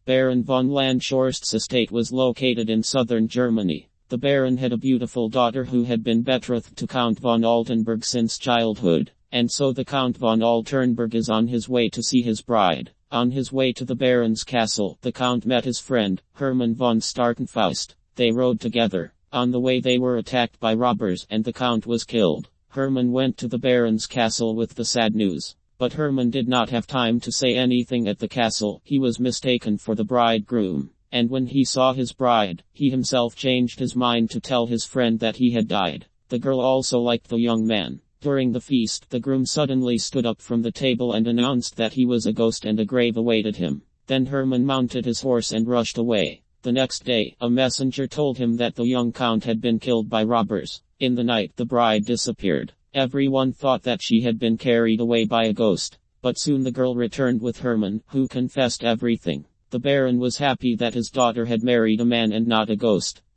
Baron von Landshorst's estate was located in southern Germany. The Baron had a beautiful daughter who had been betrothed to Count von Altenburg since childhood, and so the Count von Altenburg is on his way to see his bride. On his way to the Baron's castle, the Count met his friend, Hermann von Starkenfaust. They rode together. On the way they were attacked by robbers and the Count was killed. Hermann went to the Baron's castle with the sad news. But Hermann did not have time to say anything at the castle. He was mistaken for the bridegroom. And when he saw his bride, he himself changed his mind to tell his friend that he had died. The girl also liked the young man. During the feast, the groom suddenly stood up from the table and announced that he was a ghost and a grave awaited him. Then Hermann mounted his horse and rushed away. The next day, a messenger told him that the young count had been killed by robbers. In the night, the bride disappeared. Everyone thought that she had been carried away by a ghost. But soon the girl returned with Hermann, who confessed everything. The Baron was happy that his daughter had married a man and not a ghost.